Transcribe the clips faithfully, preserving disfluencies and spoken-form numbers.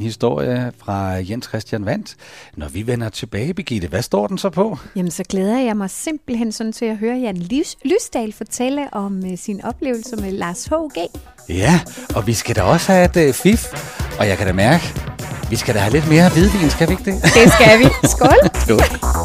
historie fra Jens Christian Wandt. Når vi vender tilbage, Birgitte, hvad står den så på? Jamen, så glæder jeg mig simpelthen sådan til at høre Jan Lys- Lysdal fortælle om uh, sin oplevelse med Lars H G. Ja, og vi skal da også have et uh, fif, og jeg kan da mærke, vi skal da have lidt mere hvidvin, skal vi ikke det? Det skal vi. Skål! Skål!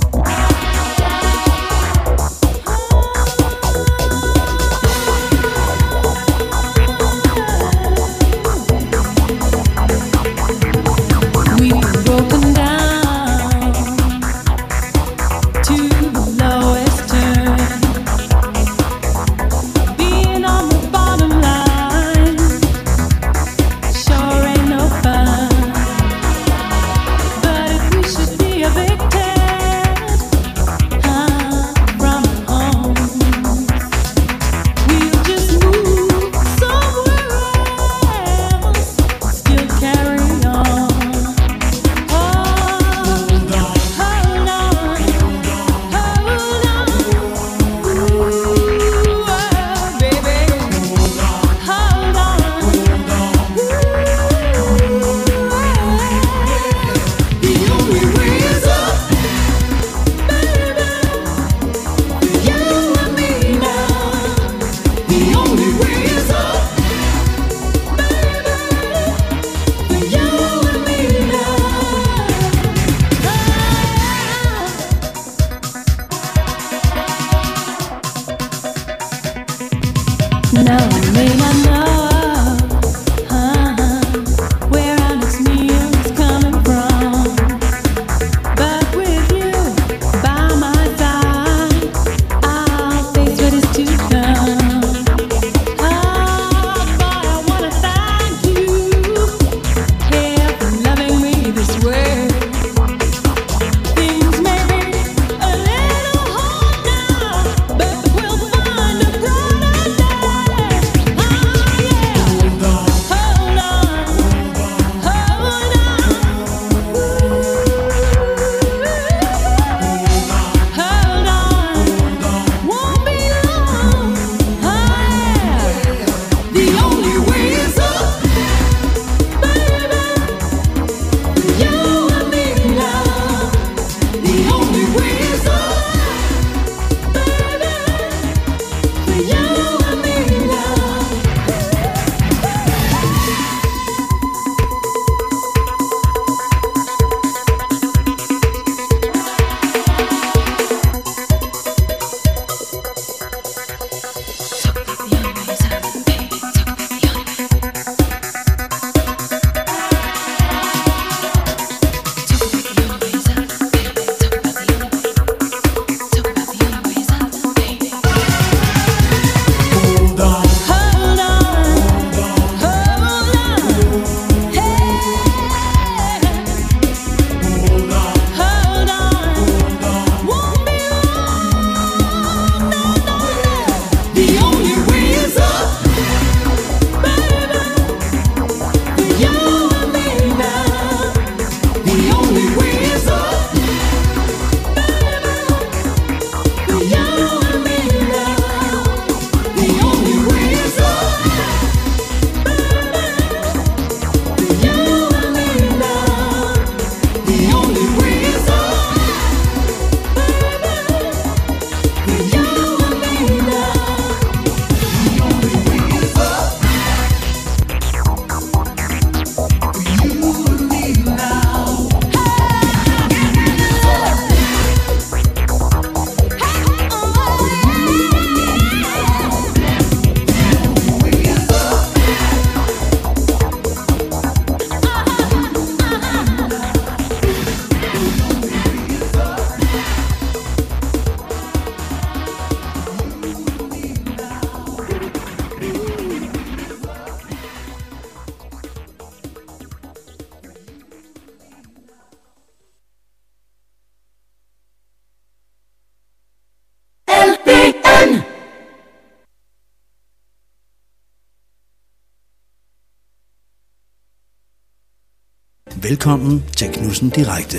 Velkommen til Knudsen Direkte.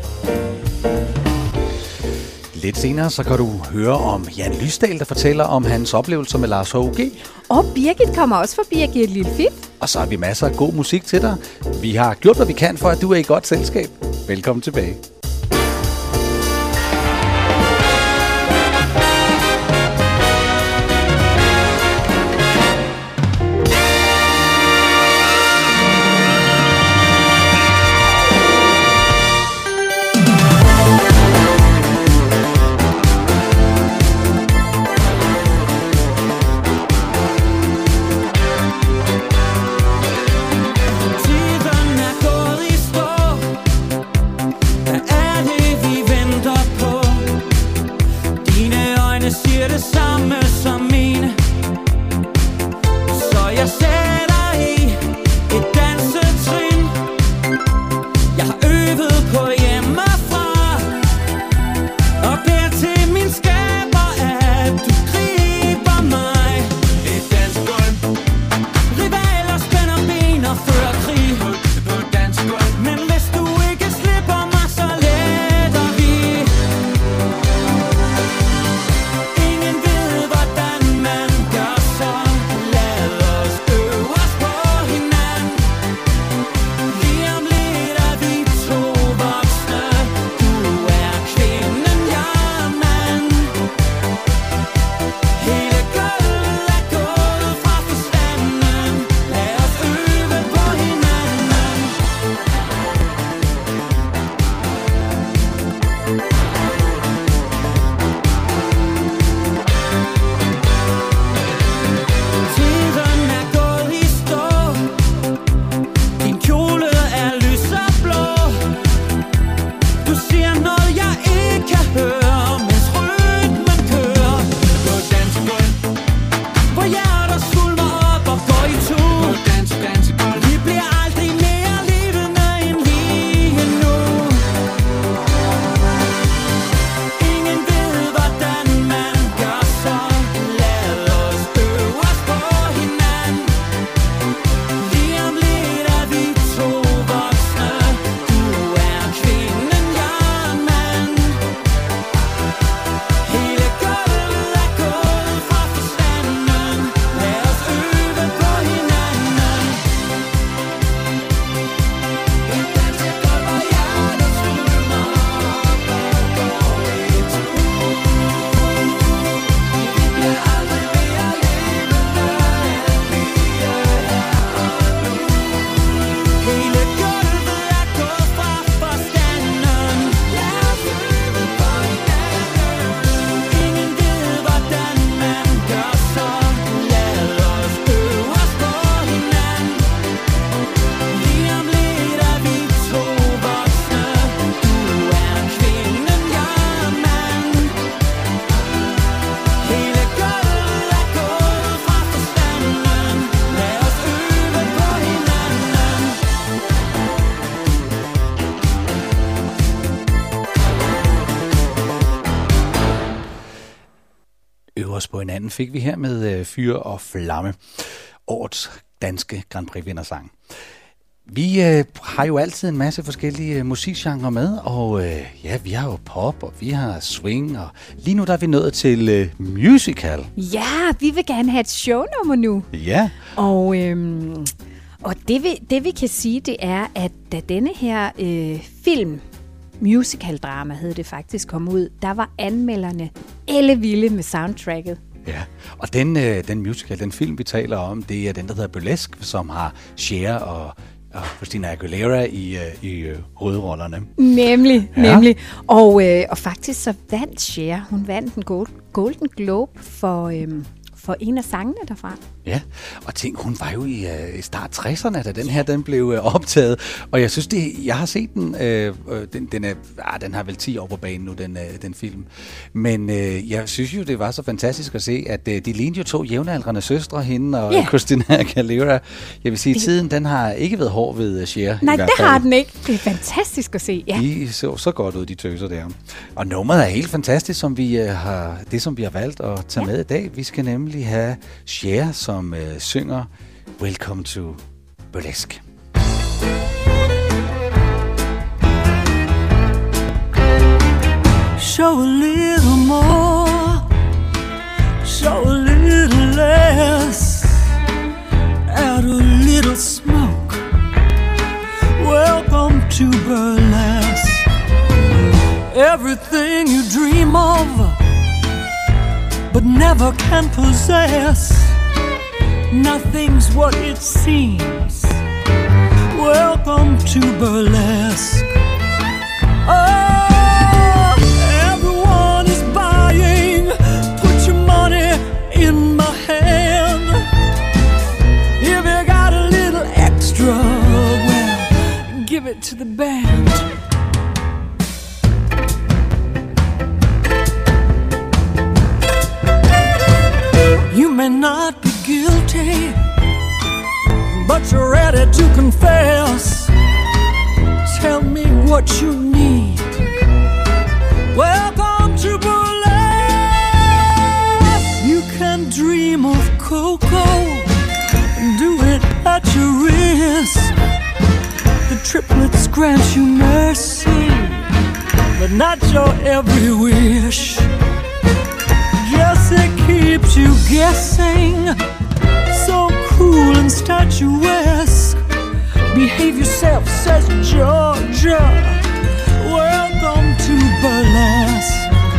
Lidt senere så kan du høre om Jan Lysdal, der fortæller om hans oplevelser med Lars H G. Og Birgit kommer også forbi at give et lille fif. Og så har vi masser af god musik til dig. Vi har gjort, hvad vi kan for, at du er i godt selskab. Velkommen tilbage. På hinanden fik vi her med øh, Fyr og Flamme, årets danske Grand Prix-vindersang. Vi øh, har jo altid en masse forskellige øh, musikgenre med, og øh, ja, vi har jo pop, og vi har swing, og lige nu der er vi nået til øh, musical. Ja, vi vil gerne have et shownummer nu. Ja. Og, øhm, og det, vi, det vi kan sige, det er, at da denne her øh, film, musical-drama hed det faktisk, kom ud, der var anmelderne ellevilde med soundtracket. Ja, og den, øh, den musical, den film, vi taler om, det er den, der hedder Burlesque, som har Cher og, og Christina Aguilera i, øh, i øh, hovedrollerne. Nemlig, ja. nemlig. Og, øh, og faktisk så vandt Cher, hun vandt en gold, Golden Globe for, øh, for en af sangene derfra. Ja, og tænk, hun var jo i, øh, i start tresserne, da den her den blev øh, optaget, og jeg synes, det, jeg har set den, øh, den, den, er, ah, den har vel ti år på banen nu, den, øh, den film, men øh, jeg synes jo, det var så fantastisk at se, at øh, de lignede jo to jævnaldrende søstre, hende og yeah. Christina Aguilera. Jeg vil sige, det... tiden, den har ikke været hård ved Cher. Nej, det har den ikke. Det er fantastisk at se, ja. De så så godt ud, de tøser der. Og nummeret er helt fantastisk, som vi øh, har, det som vi har valgt at tage ja. med i dag. Vi skal nemlig have Cher, som som uh, synger Welcome to Burlesque. Show a little more, show a little less, add a little to burlesque. Everything you dream of, but never can possess. Nothing's what it seems. Welcome to burlesque. Oh, everyone is buying. Put your money in my hand. If you got a little extra, well, give it to the band. You may not be guilty, but you're ready to confess. Tell me what you need. Welcome to burlesque. You can dream of cocoa, do it at your risk. The triplets grant you mercy, but not your every wish. Yes, it keeps you guessing, so cool and statuesque. Behave yourself, says Georgia. Welcome to burlesque.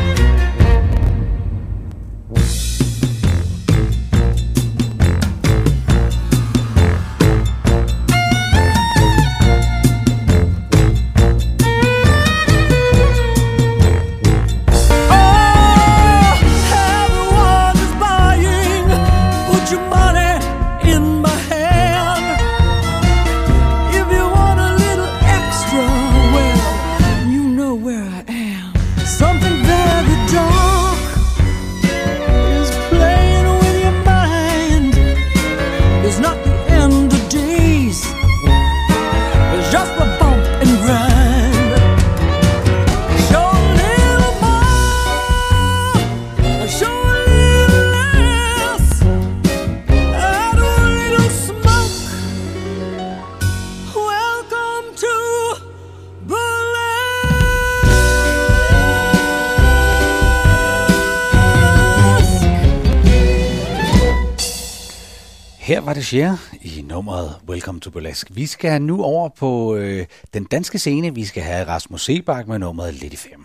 Her var det Cher i nummeret Welcome to Burlesque. Vi skal nu over på øh, den danske scene. Vi skal have Rasmus Seebach med nummeret Lidt i Fem.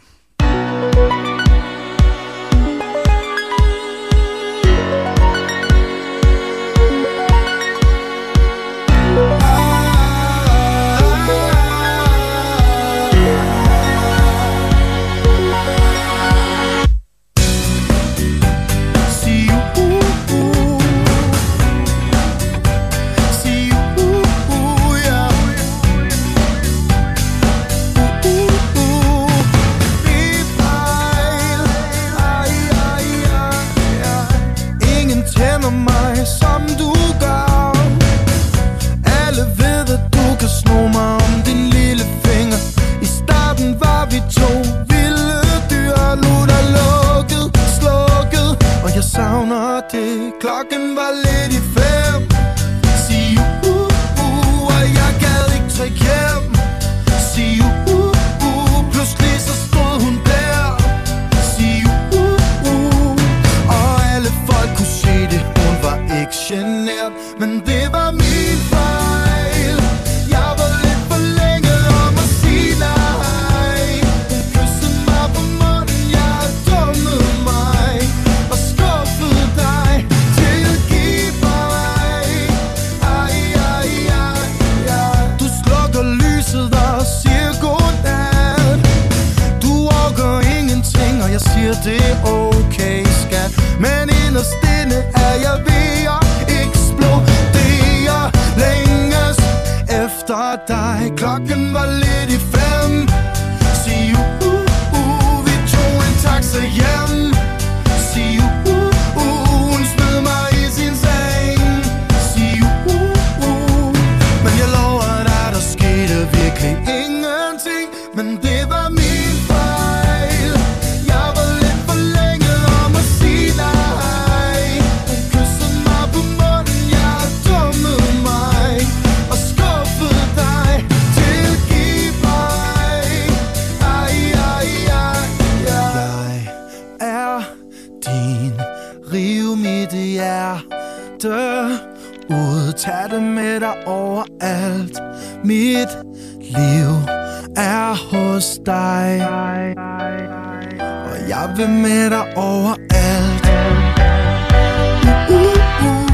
Klokken var lidt i fem. Sig uh, uh, og jeg gad ikke tage hjem. Sig uh, uh, pludselig så stod hun der. Sig uh, uh, og alle folk kunne se det. Hun var ikke genert, men det var min fejl. Jeg var lidt for længe om at sige nej. Hun kyssede mig på munden, jeg dummede mig og skuffede dig. Jeg siger det er okay, skat, men inderst inde er jeg ved at eksplodere. Længes efter dig. Klokken var lidt i fem. Sig uh, uh, uh, vi tog en taxa hjem. Sig uh, uh, uh, hun smed mig i sin seng. Sig uh, uh, men jeg lover dig, der skete virkelig ingenting. Men det var min fejl. Jeg var lidt for længe om at sige nej. Hun kyssede mig på munden, jeg dummede mig og skuffede dig. Tilgiv mig. Ej, ej, ej, ej. Jeg er din. Riv mit hjerte ud. Tag det med dig overalt. Mit liv er hos dig. Og jeg vil med dig overalt. Uh, uh, uh.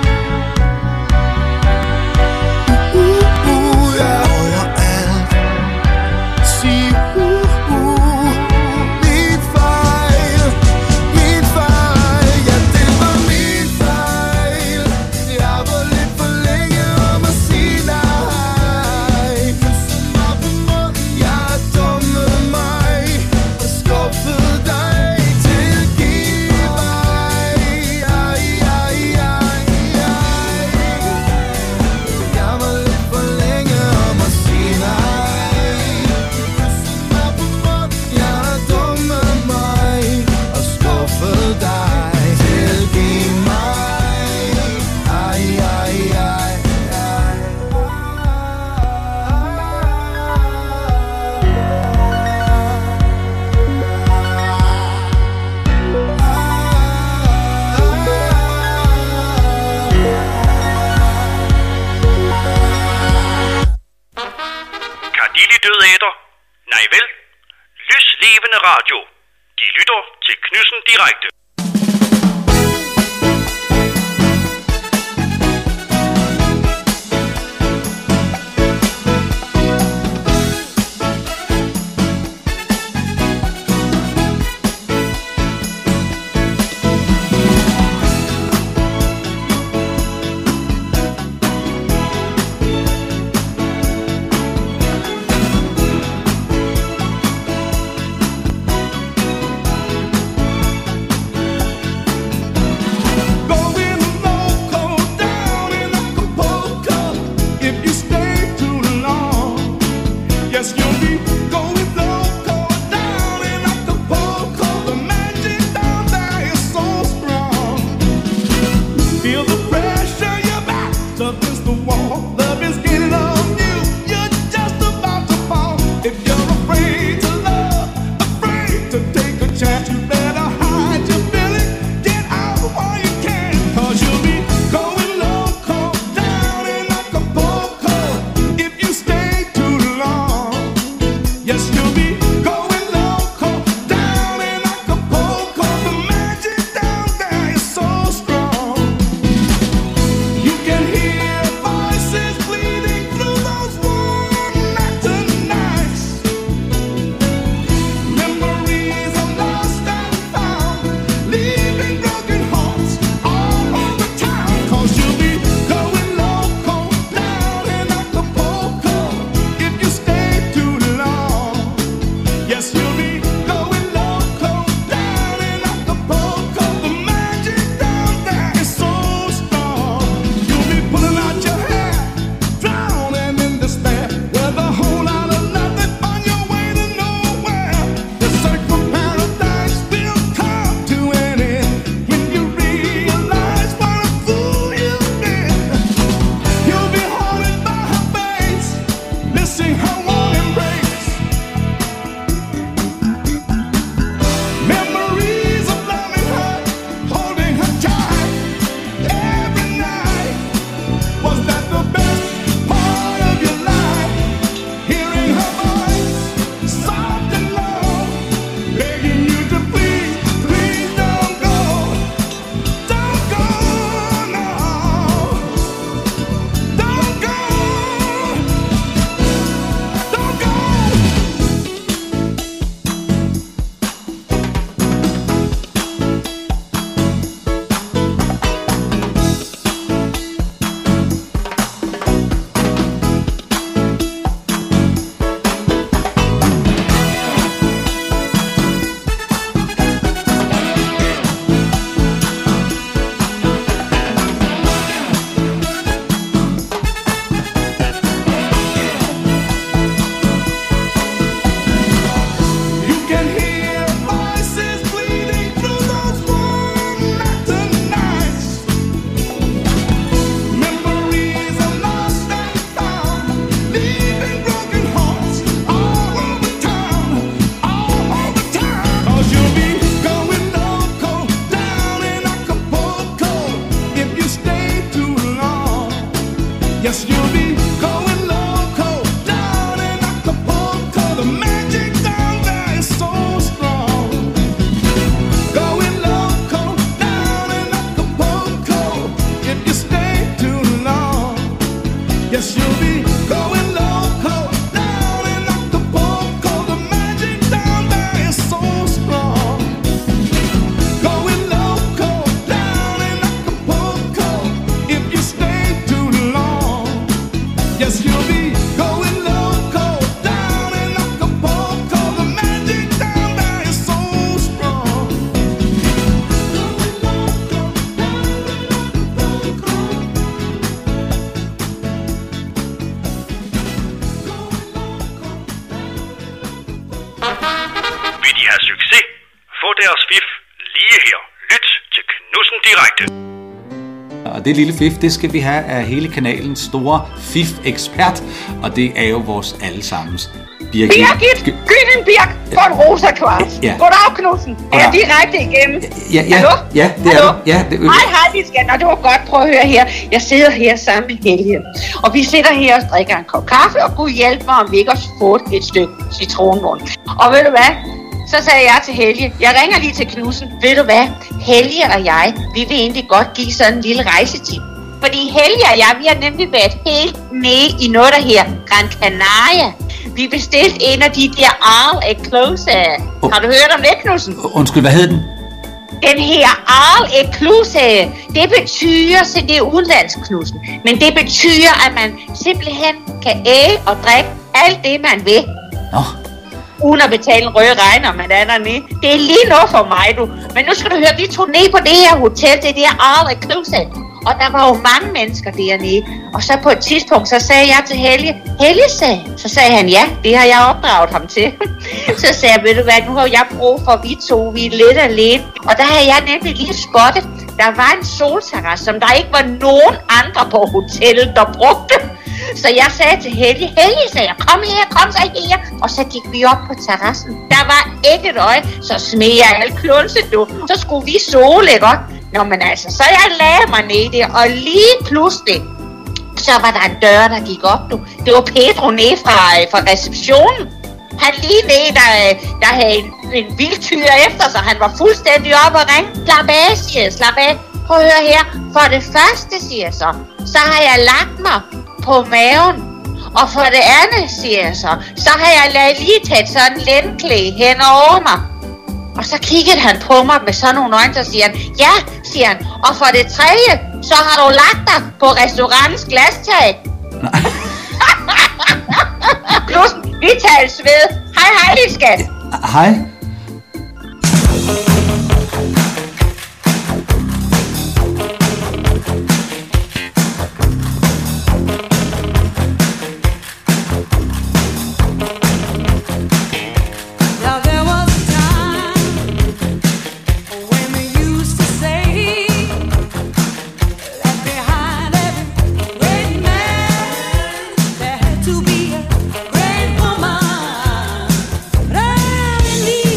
Uh, uh, yeah. Overalt. Sig uh, uh. Min fejl, min fejl. Ja, det var min fejl. Jeg var lidt for længe om at sige nej. Kyssen mig på munden, jeg dummede mig og skuffede dig. Tilgiv mig. Ej, ej, ej, ej. Jeg var lidt for længe om at sige nej. Kyssen mig på munden, jeg dummede mig og skuffede dig. Tilgiv mig. Ej, ej, ej, ej. Kan de lige døde æder? Nej vel? Lyslevende radio. De lytter til Knudsen Direkte. Going loco down in Acapulco. If you stay too long, yes, you'll be going loco down in Acapulco. The magic down there is so strong. Feel the pressure, your back's against the wall. Love is getting on you, you're just about to fall. If you're afraid to love, afraid to take a chance, you better hide your feeling. Get out while you can, cause you'll be going loco down in Acapulco if you stay too long. Vil de have succes? Få deres fif lige her. Lyt til Knudsen Direkte. Og det lille fif, det skal vi have af hele kanalens store fif-ekspert, og det er jo vores allesammens Birgit. Birgit! Gylden Birk for en rosa kvart. Ja. Goddag, Knudsen. Er jeg direkte igennem? Ja, ja, Hallo? ja, det Hallo? er du. Ja, det, Hej, hej, vi skal. Nå, det var godt. Prøv at høre her. Jeg sidder her sammen med Helge. Og vi sidder her og drikker en kop kaffe, og Gud hjælp mig, om vi ikke også får et stykke citronmund. Og ved du hvad? Så sagde jeg til Helge, jeg ringer lige til Knudsen. Ved du hvad? Helge og jeg, vi vil egentlig godt give sådan en lille rejsetip. Fordi Helge og jeg, vi har nemlig været helt nede i noget, der her Gran Canaria. Vi bestilte en af de der all inclusive. Oh. Har du hørt om det, Knudsen? Undskyld, hvad hed den? Den her all inclusive, det betyder, så det er udenlandsk, Knudsen. Men det betyder, at man simpelthen kan æde og drikke alt det, man vil. Nå. Uden at betale en røde regner, man er dernede. Det er lige noget for mig, du. Men nu skal du høre, vi tog ned på det her hotel, det der all inclusive. Og der var jo mange mennesker dernede. Og så på et tidspunkt, så sagde jeg til Helge, Helge sagde, så sagde han, ja, det har jeg opdraget ham til. Så sagde jeg, ved du hvad, nu har jeg brug for, vi to, vi er lidt alene. Og der havde jeg nemlig lige spottet, der var en solterrasse, som der ikke var nogen andre på hotellet, der brugte. Så jeg sagde til Helge, Helge sagde jeg, kom her, kom så her. Og så gik vi op på terrassen. Der var ikke et øje, så smed jeg alt klunset, du. Så skulle vi sole, ikke? Nå, men altså, så jeg lagde mig ned der, og lige pludselig, så var der en dør, der gik op, du. Det var Pedro nede fra, fra receptionen. Han lige nede, der, der havde en, en vild tyr efter sig. Han var fuldstændig op og ringe. Slap af, siger jeg, slap af. Prøv at høre her. For det første, siger jeg så, så har jeg lagt mig på maven. Og for det andet, siger jeg så, så har jeg ladet lige taget sådan en lændklæde hen over mig. Og så kiggede han på mig med sådan nogle øjne, så siger han, ja, siger han. Og for det tredje, så har du lagt dig på restaurantens glastag. Knudsen, vi tales ved. Hej, hej, lille skat. Hej. To be a great woman, but I believe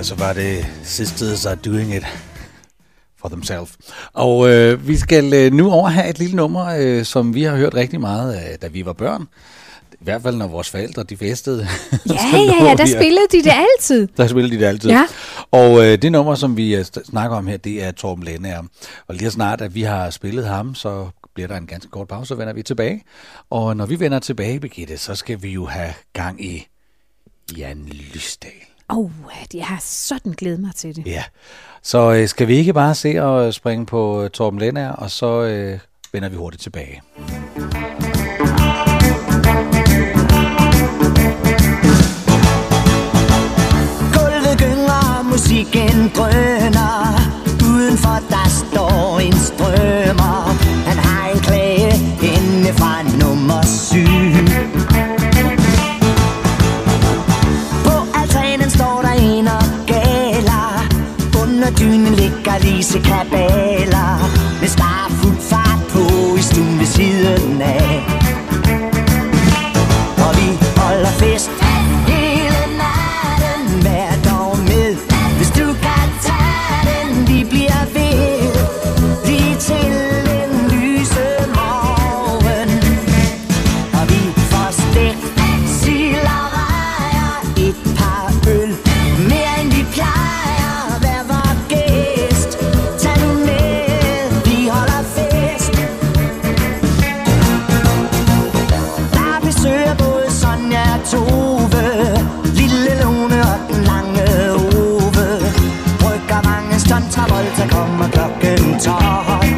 så var det Sisters Are Doing It for Themselves. Og øh, vi skal øh, nu over have et lille nummer, øh, som vi har hørt rigtig meget af, da vi var børn. I hvert fald, når vores forældre, de festede. Ja, ja, ja, der spillede de det altid. Der spillede de det altid. Ja. Og øh, det nummer, som vi øh, snakker om her, det er Torben Lendager. Og lige så snart, at vi har spillet ham, så bliver der en ganske kort pause, så vender vi tilbage. Og når vi vender tilbage, Birgitte, så skal vi jo have gang i Jan Lysdal. Åh, oh, jeg har sådan glædet mig til det. Ja, så øh, skal vi ikke bare se og springe på øh, Torben Lendager, og så øh, vender vi hurtigt tilbage. Gulvet gynger, musikken drøner, udenfor der står en strømmer. Han har en klage inde fra nummer syv. Dynen ligger Lise kabaler med snart fuld fart på i stuen ved siden af. Og vi holder fest hele natten, vær dog med, hvis du kan tage den. Vi bliver ved lige til en lyse morgen. Og vi får stegt sild og rejer, et par øl, mere end vi plejer. Travolta kommer klokken tolv.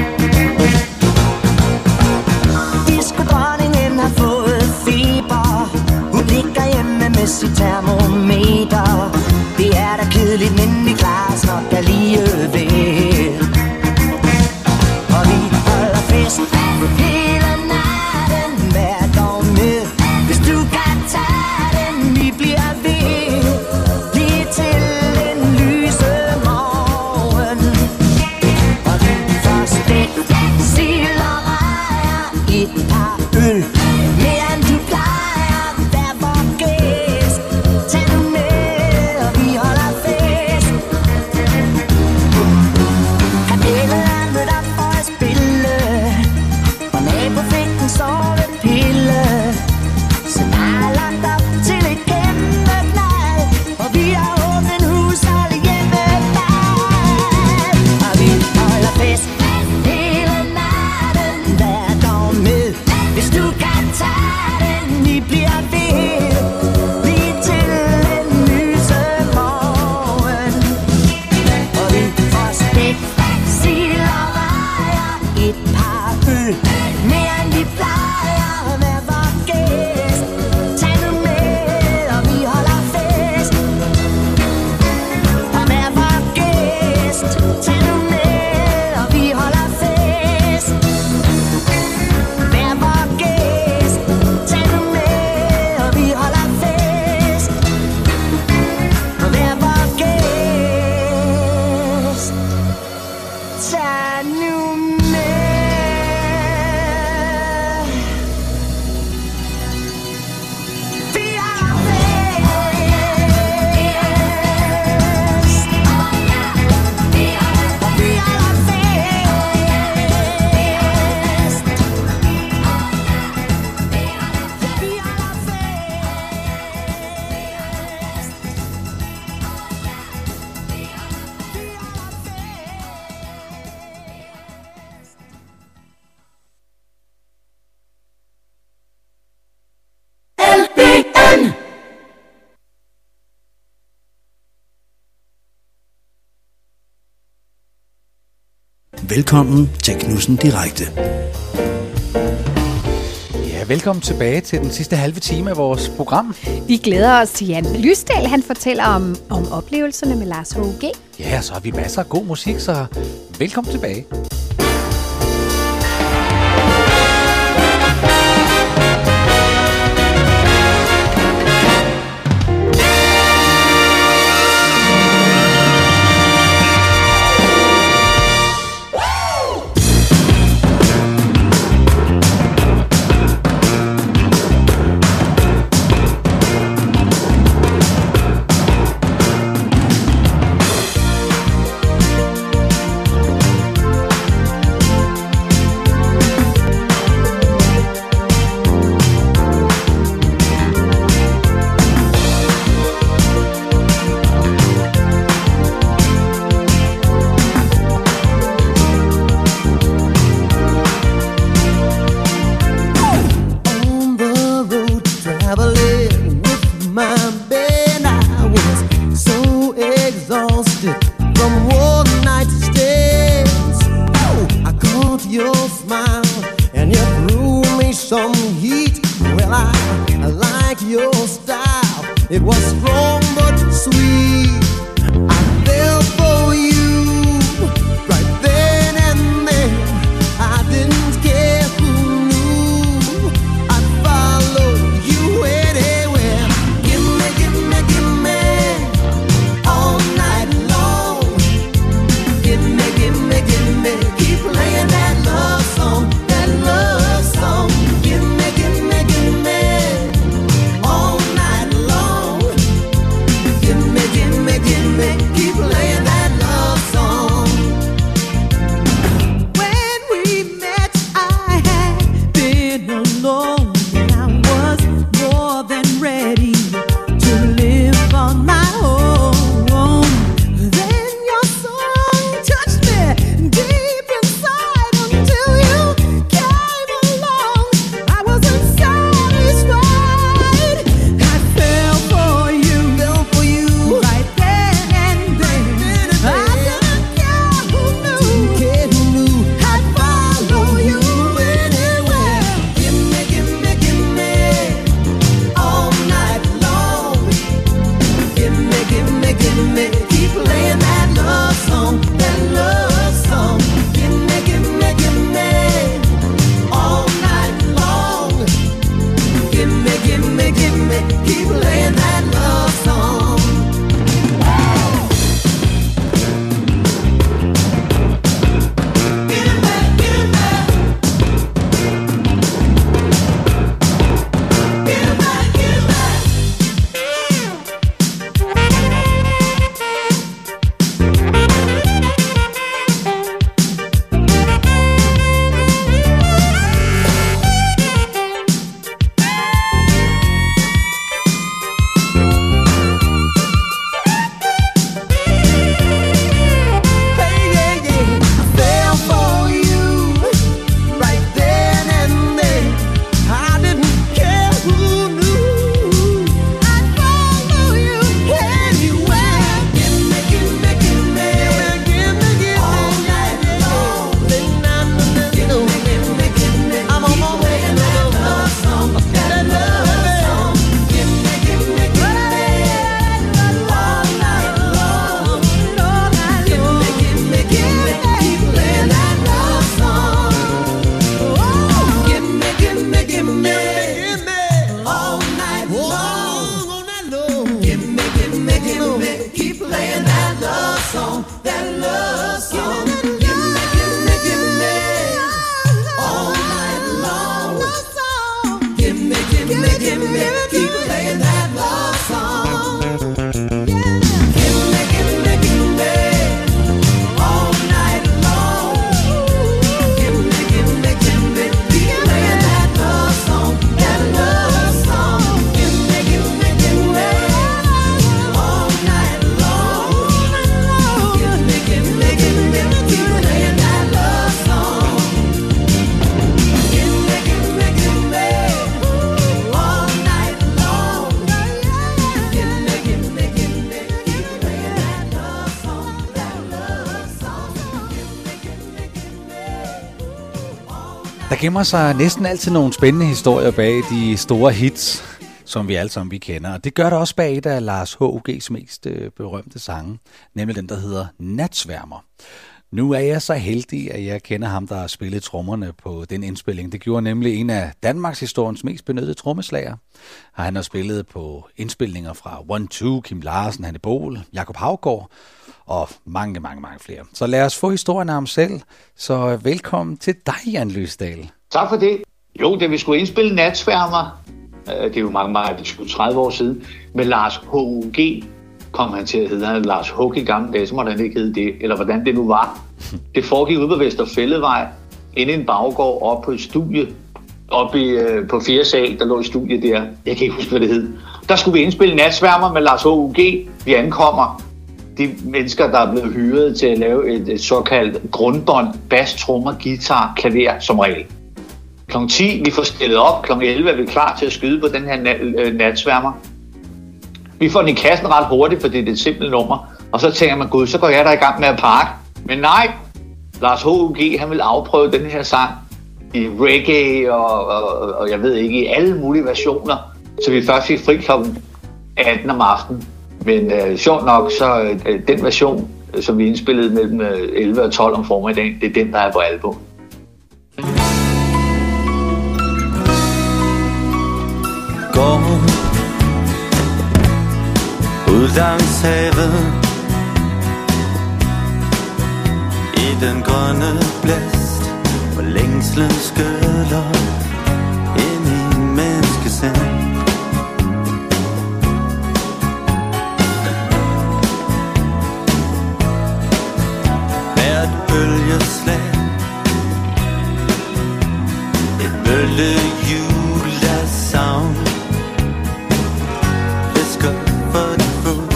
Disco-dronningen har fået feber. Hun ligger hjemme med sit termometer. Det er da kedeligt, men vi klarer os nok alligevel. Og vi holder fest hele natten, vær dog med, hvis du kan tage den. Vi bliver ved lige til en lyse et par øl, mere end du plejer. Vær vor gæst, tag nu med, og vi holder fest. Kapellet er mødt op for at spille, og nabo fik en sovepille. Så der er lagt op til et kæmpe knald, og vi har åbent hus alle hjemme bag. Og vi holder fest hele natten, vær dog med, hvis du kan tage den. Vi bliver ved lige til en lyse morgen. Og vi får stegt sild og rejer, et par øl, mere end vi plejer. Vær vor gæst, tag nu med, og vi holder fest. Og vær vor gæst, tag nu med, og vi holder fest. Vær vor gæst, tag nu med, og vi holder fest. Og vær vor gæst, tag nu med. Vi holder fest. Og vi holder fest. Velkommen til Knudsen Direkte. Ja, velkommen tilbage til den sidste halve time af vores program. Vi glæder os til Jan Lysdal. Han fortæller om, om oplevelserne med Lars H G. Ja, så har vi masser af god musik, så velkommen tilbage. It was strong but sweet. I fell for you right then and there. I didn't care who knew. I'd follow you anywhere. Give me, give me, give me all night long. Give me, give me, give me. Keep playing that love song, that love song. Give me, give me, give me all night long. Give me, give me, give me. Keep playing that love song. When we met, I had been alone, and I was more than ready to live on my own. Then your song touched me deep inside until you came along. I wasn't satisfied. I fell for you, fell for you right then and there. I didn't care who knew, care who knew. I'd follow you anywhere. Give me, give me, give me all night long. Give me, give me, give me. Keep playing that love song, that love song. Give me, give me, give me all night long. Give me, give me, give me. Keep playing that love song. Give me, give me. Give me, give me. Hey, yeah, yeah. I fell for you right then and there. I didn't care who knew. I'd follow you anywhere. Give me, give me, give me, give me, give me all night long. Give me, give me, give me. I'm on my way to that love song, that love song. Give me, give me, give me all night long, all night long. Give me, give me, give me. Keep playing that love song. Oh, give me, give me, give me all night long, all night long. Give me, give me, give me. Keep playing that love song, that love song. Give me, give me, give me all night long. Give me, give me, give me. Keep playing that love song. Give me, give me, give me all night long. Give me, give me, give me. Keep playing that love song, that love song. Give me, give me, give me all night long. Give me, give me, give me. Keep playing that love song. Give me, give me, give me all night long. Give me, give me, give me. Keep playing that love song, that love song. Give me, give me, give me all night. Der gemmer sig næsten altid nogle spændende historier bag de store hits, som vi alle sammen vi kender. Og det gør der også bag et af Lars H U G's mest øh, berømte sange, nemlig den, der hedder Natsværmer. Nu er jeg så heldig, at jeg kender ham, der har spillet trommerne på den indspilling. Det gjorde nemlig en af Danmarks historiens mest benyttede trommeslager. Han har spillet på indspilninger fra One Two, Kim Larsen, Hanne Bol, Jakob Haugaard og mange, mange, mange flere. Så lad os få historien af ham selv. Så velkommen til dig, Jan Løsdal. Tak for det. Jo, da vi skulle indspille Natsværmer, øh, det er jo mange, mange, det er tredive år siden, med Lars H U G, kom han til at hedde. Han er Lars Hug i gamle dage, så må han ikke hedde det, eller hvordan det nu var. Det foregik ude på Vesterfælledvej, inde i en baggård, op på et studie, oppe i, øh, på fjerde sal, der lå et studie der. Jeg kan ikke huske, hvad det hed. Der skulle vi indspille Natsværmer med Lars H U G. Vi ankommer. De mennesker, der er blevet hyret til at lave et, et såkaldt grundbånd, bas, trommer, guitar, klaver som regel. klokken ti, vi får stillet op. klokken elleve er vi klar til at skyde på den her nat, øh, natsværmer. Vi får den i kassen ret hurtigt, for det er et simpelt nummer. Og så tænker man, gud, så går jeg der i gang med at pakke. Men nej, Lars H U G, han vil afprøve den her sang i reggae og, og, og jeg ved ikke, i alle mulige versioner. Så vi først fik fri klokken atten om aftenen. Men øh, sjovt nok, så øh, den version, som vi indspillede mellem øh, elleve og tolv om formiddagen, det er den, der er på album. Går ud langs havet i den grønne blæst, hvor længslen skyller ind i menneskesind. Hvert bølgeslag, et bølgehjul af savn, visker for din fod.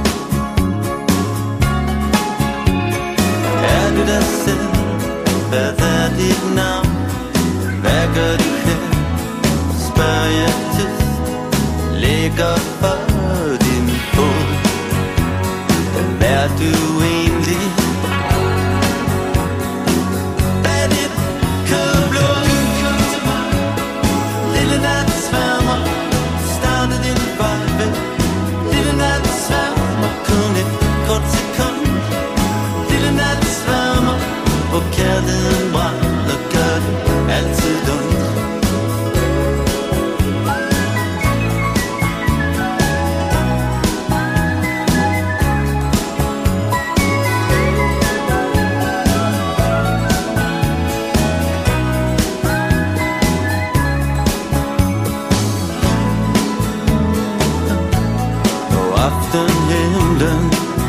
Er du dig selv? Hvad er dit navn? Hvad gør du her? Spørger jeg tyst. Ligger for din fod. Hvem er du egentlig? Hvad er dit kødblod? Lille natsværmer, starter din vej væk. Lille natsværmer, kun et kort sekund. Lille natsværmer, hvor kærligheden brænder, gør det altid ondt. Aftenhimlen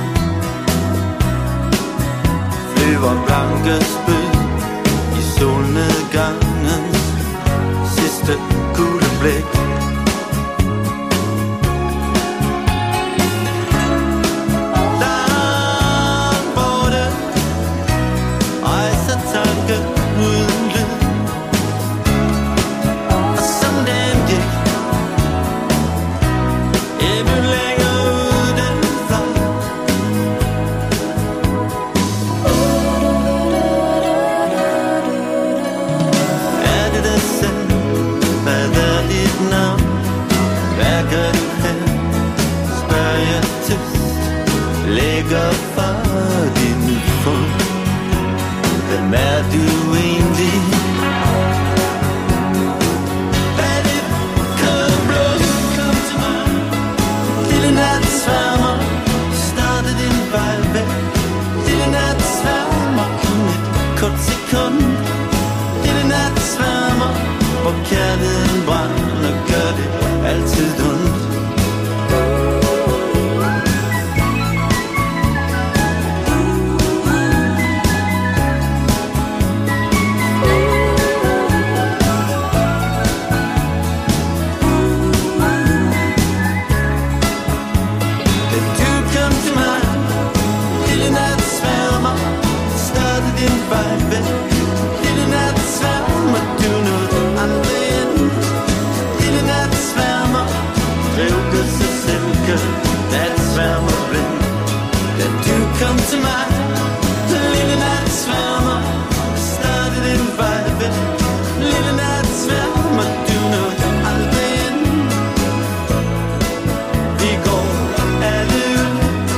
flyver blanke spyd i solnedgangens sidste gule blik. Langt borte rejser tanke uden lyd, og som den gik endnu længere ud den fløj. Er det dig selv? Hvad er dit navn? Hvad gør du her? Spørger jeg tyst. Ligger for din fod. Hvem er du egentlig? Hvad er dit kødblod? Kom til mig. Lille natsværmer, starter din vej væk. Lille natsværmer, kun et kort sekund. Lille natsværmer, hvor kærligheden brænder, gør det altid ondt. Da du kom til mig, lille natsværmer, starter din vej væk. Lille natsværmer, du nåede aldrig ind. Lille natsværmer, drev sig selv, gør natsværmer blind. Da du kom til mig, lille natsværmer, starter din vej væk. Lille natsværmer, du nåede aldrig ind. Vi går alle ud.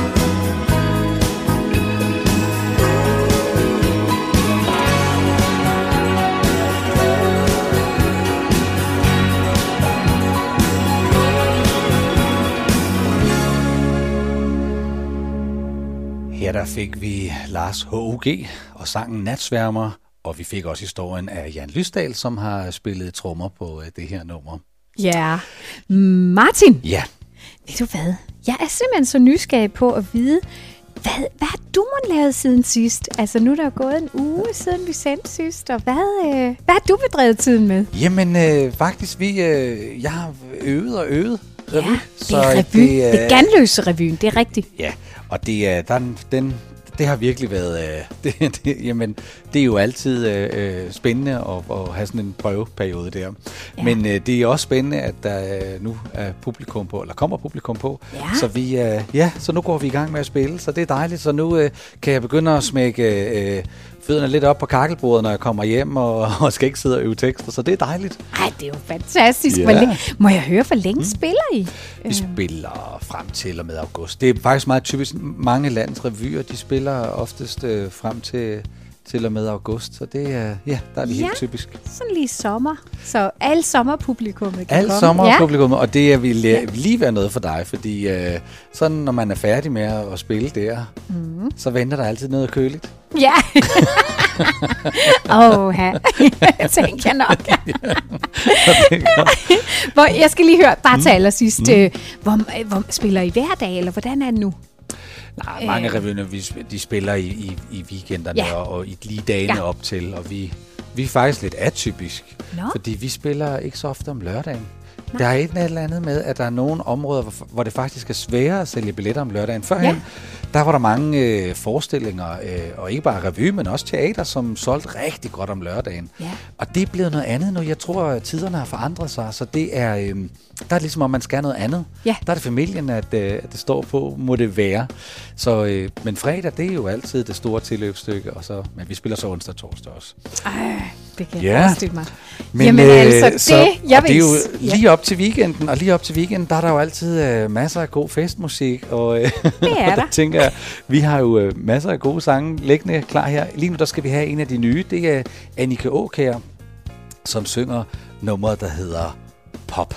Her der fik vi Lars H U G og sangen Natsværmer, og vi fik også historien af Jan Lysdal, som har spillet trommer på det her nummer. Ja. Martin, Ja, ved du hvad? Jeg er simpelthen så nysgerrig på at vide, hvad, hvad har du måtte lavet siden sidst? Altså nu er der gået en uge siden vi sendte sidst, og hvad, øh, hvad har du bedrevet tiden med? jamen øh, faktisk, vi, øh, jeg har øvet og øvet revy. Ja, det er revy. Det er, det er Ganløse revyen, det er rigtigt. Ja, og det er den, den det har virkelig været, øh, det, det, jamen, det er jo altid øh, spændende at, at have sådan en prøveperiode der. Ja. Men øh, det er også spændende, at der øh, nu er publikum på, eller kommer publikum på. Ja. Så vi, øh, ja, så nu går vi i gang med at spille, så det er dejligt. Så nu øh, kan jeg begynde at smække øh, fødderne lidt op på kakkelbordet, når jeg kommer hjem, og, og skal ikke sidde og øve tekster, så det er dejligt. Ej, det er jo fantastisk. Ja. Hvor længe, må jeg høre, hvor længe mm. spiller I? Vi spiller frem til og med august. Det er faktisk meget typisk. Mange landets revyer, de spiller oftest øh, frem til, til og med august, så det er, ja, der er det ja, helt typisk. Sådan lige sommer. Så alle sommerpublikummet kan Alle komme. sommerpublikummet, ja. Og det er, vil ja. lige være noget for dig, fordi øh, sådan, når man er færdig med at, at spille der, mm. så venter der altid noget køligt. Ja. Åh, ja. Tænker jeg nok. Hvor, jeg skal lige høre, bare til allersidst, mm. øh, hvor, hvor spiller I hver dag, eller hvordan er det nu? Nej, mange af revyerne, de spiller i, i, i weekenderne ja. og, og i lige dagene ja. op til, og vi, vi er faktisk lidt atypisk, no. fordi vi spiller ikke så ofte om lørdagen. Nej. Der er et eller andet med, at der er nogle områder, hvor, hvor det faktisk er sværere at sælge billetter om lørdagen. Førhen, ja. der var der mange øh, forestillinger, øh, og ikke bare revy, men også teater, som solgte rigtig godt om lørdagen. Ja. Og det er blevet noget andet nu. Jeg tror, at tiderne har forandret sig, så det er, øh, der er ligesom, om man skal noget andet. Ja. Der er det familien, at, øh, at det står på, må det være. Så, øh, men fredag, det er jo altid det store tilløbsstykke, og så, men vi spiller så onsdag og torsdag også. Ej, det kan ja. jeg forestille mig. Men, Jamen øh, altså, det, så, jeg det er jo ja. lige op til weekenden, og lige op til weekenden, der er der jo altid øh, masser af god festmusik, og øh, det er der. tænker jeg, vi har jo øh, masser af gode sange liggende klar her. Lige nu, der skal vi have en af de nye, det er Annika Aakjær, som synger nummeret, der hedder Pop.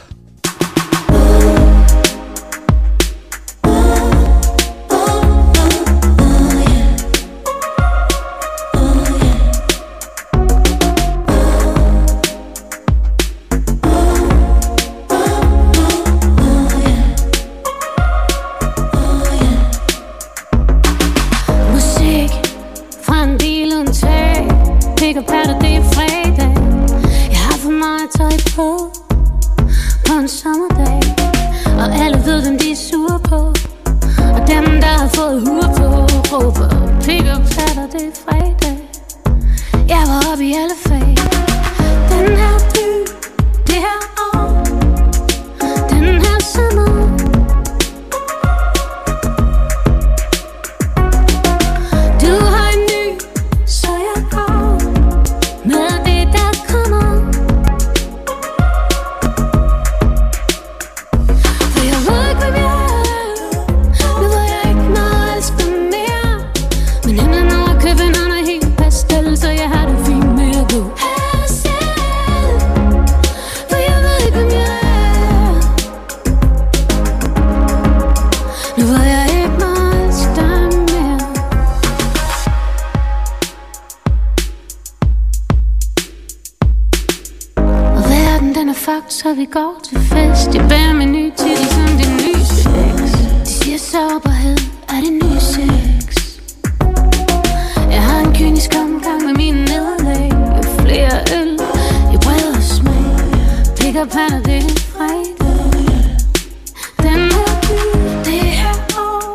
Så vi går til fest. Jeg bærer min nye titel som det nye sex. De siger sårbarhed er det nye sex. Jeg har en kynisk omgang med mine nederlag. Jo flere øl, jo bredere smag. Pick up hand og det er fredag. Den her by, det her år.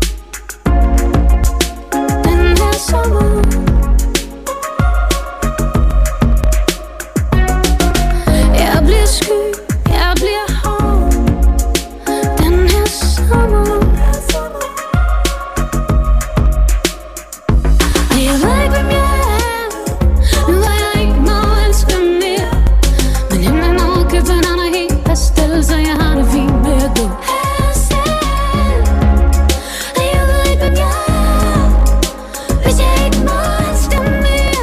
Den her sommer. Jeg bliver sky, jeg bliver hård. Den her sommer. Og jeg ved ikke, hvem jeg er. Nu er jeg ikke må elske mere. Men himlen over København er helt pastel, så jeg har det fint med at gå her selv. Og jeg ved ikke, hvem jeg er, hvis jeg ikke må elske mere.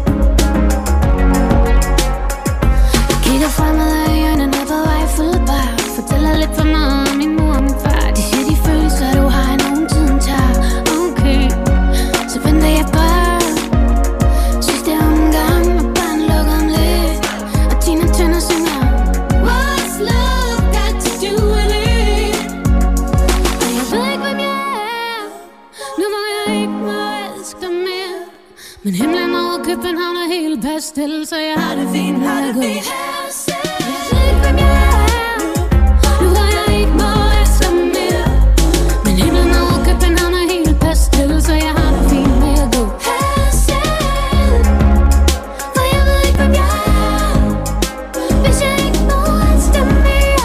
Jeg kigger fremad af øjnene på vej fuld bar. Fortæller lidt for mig om min mor og min far. De siger de følelser du har, nogen tiden tager. Okay, så venter jeg bare. Sidste omgang med barn lukker om lidt. Og Tina Turner synger What's love got to do with it? Og jeg ved ikke, hvem jeg er. Nu må jeg ikke må elske dig mere. Men himlen over København er helt pastel, så jeg har det fint, har det godt. Jeg ved ikke, hvem jeg er. Nu er jeg ikke må elske dig mere. Men himlen over København er helt pastel, så jeg har det fint med at gå her selv. Og jeg ved ikke, hvem jeg er, hvis jeg ikke må elske dig mere.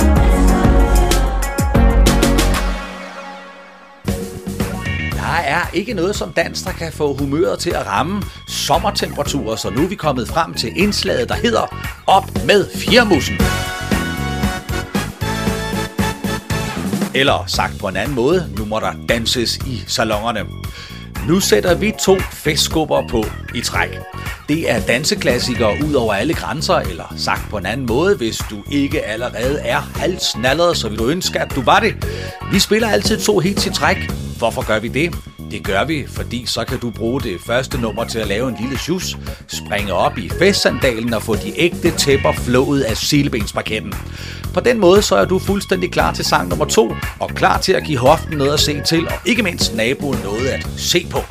Der er ikke noget som dans, der kan få humøret til at ramme sommertemperaturer, så nu er vi kommet frem til indslaget, der hedder Op med fjermussen. Eller sagt på en anden måde, nu må der danses i salongerne. Nu sætter vi to festskubber på i træk. Det er danseklassikere ud over alle grænser, eller sagt på en anden måde, hvis du ikke allerede er halvsnallet, så vil du ønske, at du var det. Vi spiller altid to hits i træk. Hvorfor gør vi det? Det gør vi, fordi så kan du bruge det første nummer til at lave en lille sjus, springe op i festsandalen og få de ægte tæpper flået af silebensparketten. På den måde så er du fuldstændig klar til sang nummer to, og klar til at give hoften noget at se til, og ikke mindst naboen noget at se på.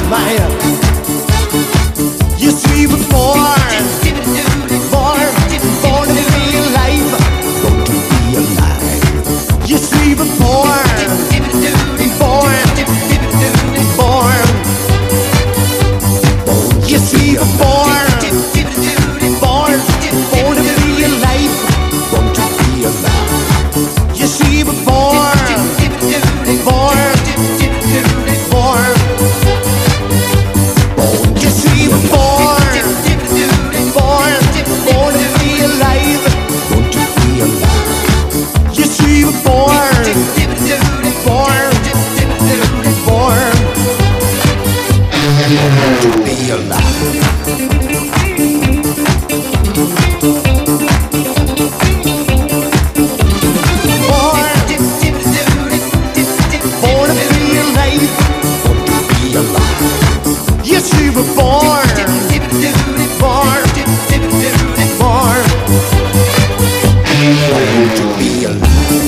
man. Yes, we were born, born, born to be alive, born to be alive. Yes, we were born, born, born. Yes, we were born, born, born to be alive, born to be alive. Yes, we were born, born, born. Yes, we were born, born, born to be alive, born to be alive. Yes, we were born, born, born, to be alive. Born, born to be alive, born to be alive. Yes, we were born, born, born, born to be alive.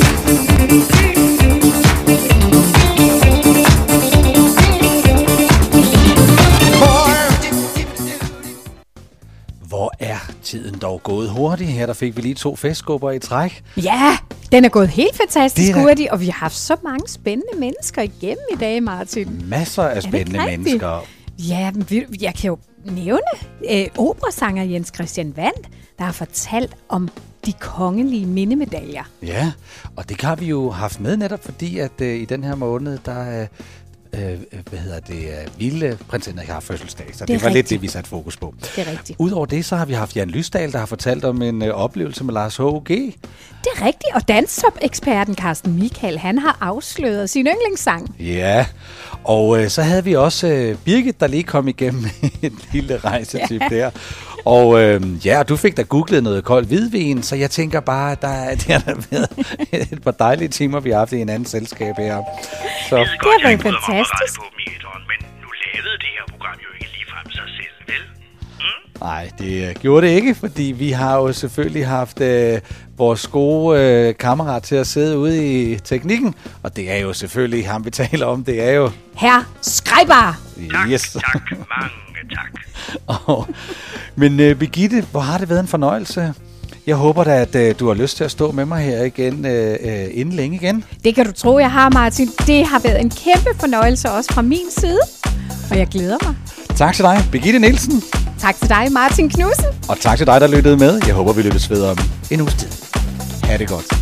Hvor er tiden dog gået hurtigt? Her der fik vi lige to festskubber i træk. Ja, den er gået helt fantastisk Det er da- hurtigt, og vi har haft så mange spændende mennesker igennem i dag, Martin. Masser af det ikke spændende rigtigt? mennesker. Ja, men vi- jeg kan jo nævne øh, operasanger Jens Christian Wandt, der har fortalt om de kongelige mindemedaljer. Ja, og det har vi jo haft med netop, fordi at øh, i den her måned, der øh, øh, hvad hedder det, øh, ville prinsen ikke har fødselsdag. Så det, Det er det var lidt rigtigt. det, vi satte fokus på. Det er rigtigt. Udover det, så har vi haft Jan Lysdal, der har fortalt om en øh, oplevelse med Lars H O G. Det er rigtigt, og danstop-eksperten Carsten Michael, han har afsløret sin yndlingssang. Ja, og øh, så havde vi også øh, Birgit, der lige kom igennem et lille rejsetip Ja. der. Og øh, ja, og du fik da googlet noget kold hvidvin, så jeg tænker bare, at der, er- det har da været et par dejlige timer, vi har haft i en anden selskab her. Så Det har været fantastisk. på dem i etteren, men nu lavede det her program jo ikke ligefrem sig selv, vel? nej, det øh, gjorde det ikke, fordi vi har jo selvfølgelig haft øh, vores gode øh, kammerat til at sidde ude i teknikken, og det er jo selvfølgelig ham, vi taler om, det er jo... Herr Skreiber! Yes. Tak, mange tak. Og, men øh, Birgitte, hvor har det været en fornøjelse. Jeg håber da, at øh, du har lyst til at stå med mig her igen, øh, øh, inden længe igen. Det kan du tro, jeg har, Martin. Det har været en kæmpe fornøjelse også fra min side, og jeg glæder mig. Tak til dig, Birgitte Nielsen, Tak til dig, Martin Knudsen. og tak til dig, der lyttede med. Jeg håber, vi lyttes ved om en uges tid. Ha' det godt.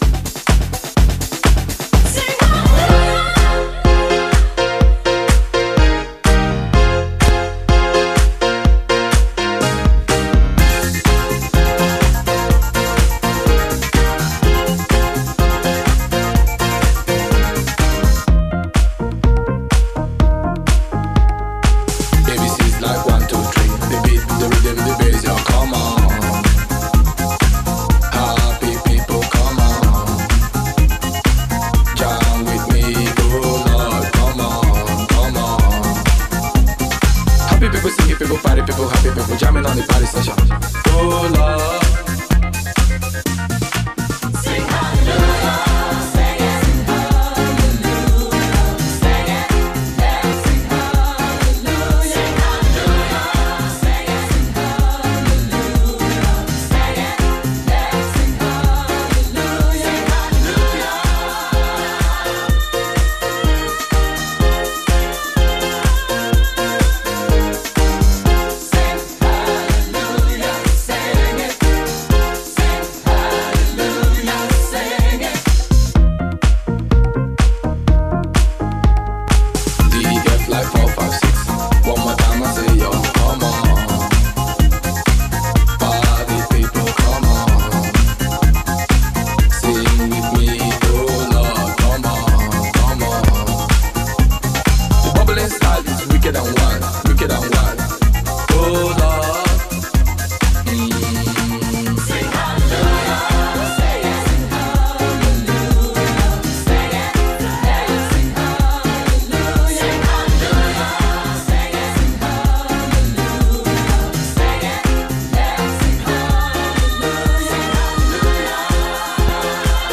A B C's like one, two, three. The beat, the rhythm, the bass, yo, come on. Happy people, come on. Jam with me, oh Lord, come on, come on. Happy people, singing people, party people, happy people, jamming on the party session. Oh Lord. Sing hallelujah, sing it, hallelujah, sing it, let's sing hallelujah, sing hallelujah, sing it, hallelujah, sing it, let's sing hallelujah, sing hallelujah. D E F like four, five, six.